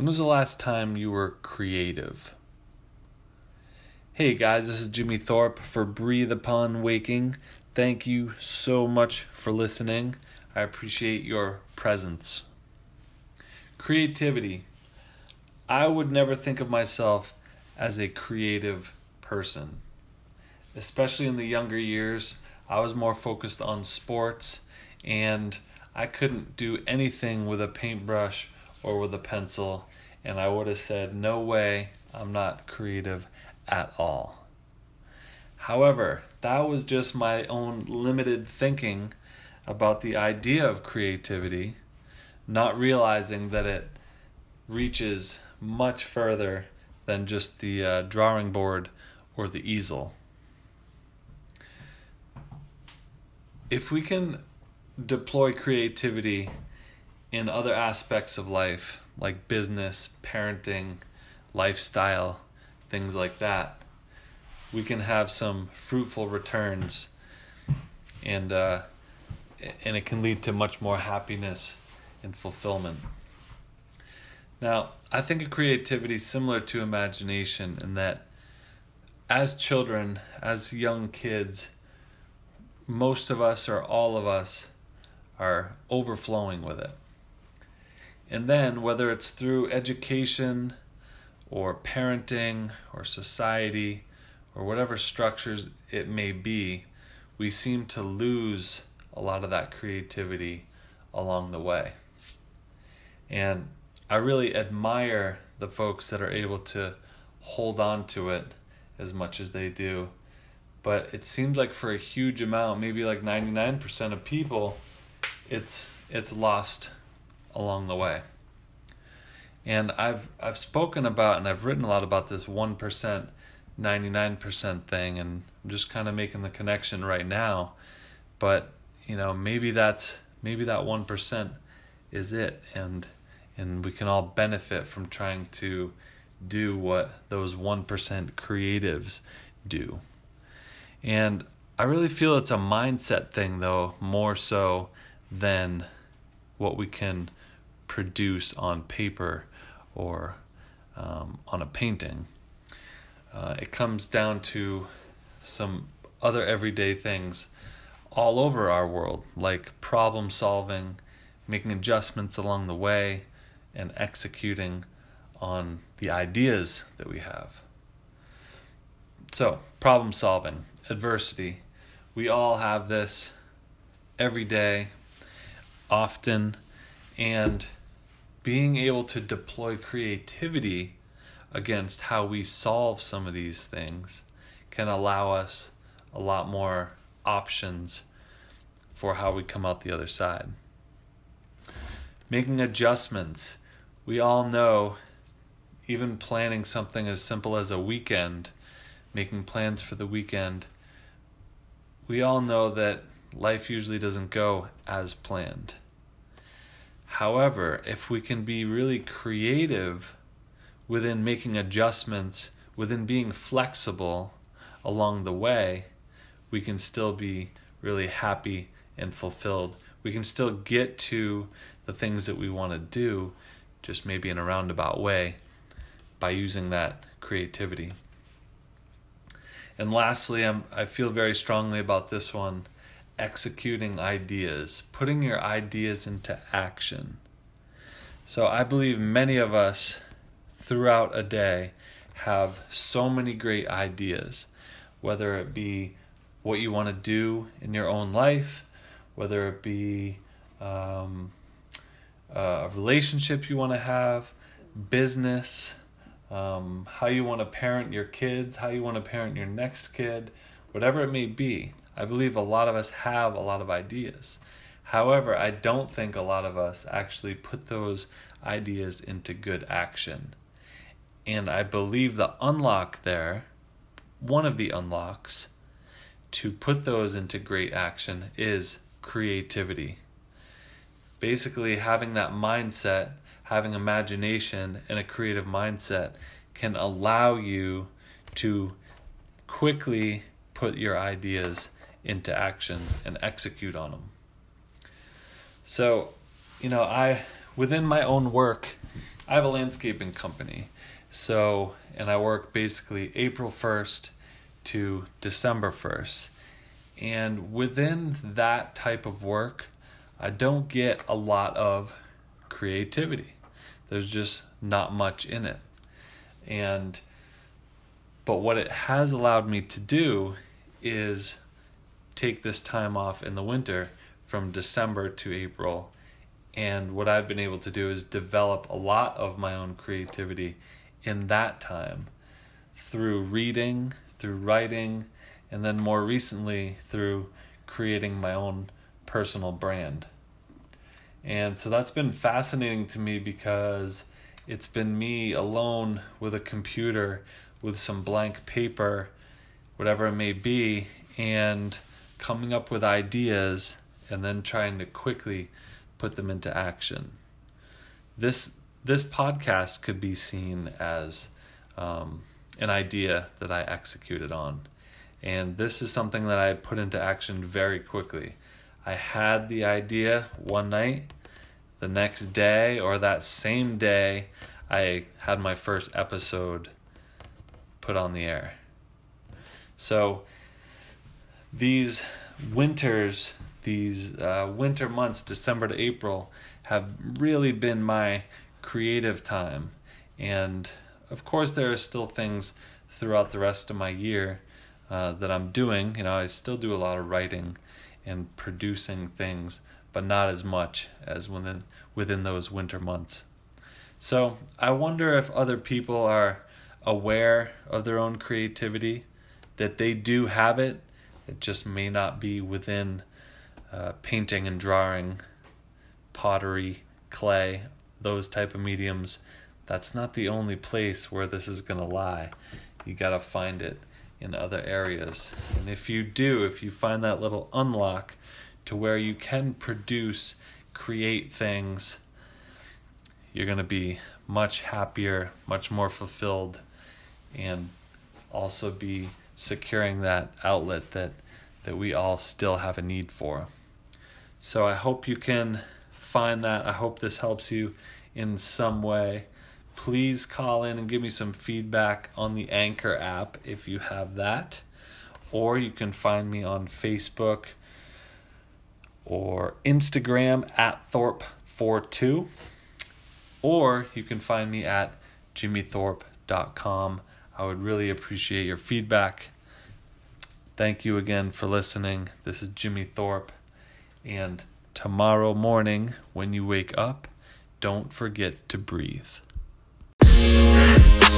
When was the last time you were creative? Hey guys, this is Jimmy Thorpe for Breathe Upon Waking. Thank you so much for listening. I appreciate your presence. Creativity. I would never think of myself as a creative person. Especially in the younger years, I was more focused on sports and I couldn't do anything with a paintbrush or with a pencil, and I would have said, no way, I'm not creative at all. However, that was just my own limited thinking about the idea of creativity, not realizing that it reaches much further than just the drawing board or the easel. If we can deploy creativity in other aspects of life, like business, parenting, lifestyle, things like that, we can have some fruitful returns, and it can lead to much more happiness and fulfillment. Now, I think of creativity similar to imagination in that as children, as young kids, most of us or all of us are overflowing with it. And then whether it's through education or parenting or society or whatever structures it may be, we seem to lose a lot of that creativity along the way. And I really admire the folks that are able to hold on to it as much as they do. But it seems like for a huge amount, maybe like 99% of people, it's lost along the way. And I've spoken about and I've written a lot about this 1%, 99% thing, and I'm just kind of making the connection right now. But maybe that 1% is it, and we can all benefit from trying to do what those 1% creatives do. And I really feel it's a mindset thing, though, more so than what we can produce on paper or on a painting. It comes down to some other everyday things all over our world, like problem solving, making adjustments along the way, and executing on the ideas that we have. So, problem solving, adversity. We all have this every day, often, and being able to deploy creativity against how we solve some of these things can allow us a lot more options for how we come out the other side. Making adjustments. We all know, even planning something as simple as a weekend, making plans for the weekend, we all know that life usually doesn't go as planned. However, if we can be really creative within making adjustments, within being flexible along the way, we can still be really happy and fulfilled. We can still get to the things that we want to do, just maybe in a roundabout way, by using that creativity. And lastly, I feel very strongly about this one, executing ideas, putting your ideas into action. So I believe many of us throughout a day have so many great ideas, whether it be what you want to do in your own life, whether it be a relationship you want to have, business, how you want to parent your kids, how you want to parent your next kid, whatever it may be. I believe a lot of us have a lot of ideas. However, I don't think a lot of us actually put those ideas into good action. And I believe the unlock there, one of the unlocks to put those into great action is creativity. Basically, having that mindset, having imagination and a creative mindset can allow you to quickly put your ideas into action and execute on them. So, within my own work, I have a landscaping company. So, and I work basically April 1st to December 1st. And within that type of work, I don't get a lot of creativity. There's just not much in it. But what it has allowed me to do is take this time off in the winter from December to April. And what I've been able to do is develop a lot of my own creativity in that time through reading, through writing, and then more recently through creating my own personal brand. And so that's been fascinating to me because it's been me alone with a computer, with some blank paper, whatever it may be, and coming up with ideas and then trying to quickly put them into action. This podcast could be seen as an idea that I executed on. And this is something that I put into action very quickly. I had the idea one night. The next day or that same day, I had my first episode put on the air. So these winter months, December to April, have really been my creative time. And of course, there are still things throughout the rest of my year that I'm doing. I still do a lot of writing and producing things, but not as much as within those winter months. So I wonder if other people are aware of their own creativity, that they do have it. It just may not be within painting and drawing, pottery, clay, those type of mediums. That's not the only place where this is going to lie. You got to find it in other areas. And if you find that little unlock to where you can create things, you're going to be much happier, much more fulfilled, and also be securing that outlet that we all still have a need for. So I hope you can find that. I hope this helps you in some way. Please call in and give me some feedback on the Anchor app if you have that. Or you can find me on Facebook or Instagram at Thorpe42. Or you can find me at jimmythorpe.com. I would really appreciate your feedback. Thank you again for listening. This is Jimmy Thorpe. And tomorrow morning, when you wake up, don't forget to breathe.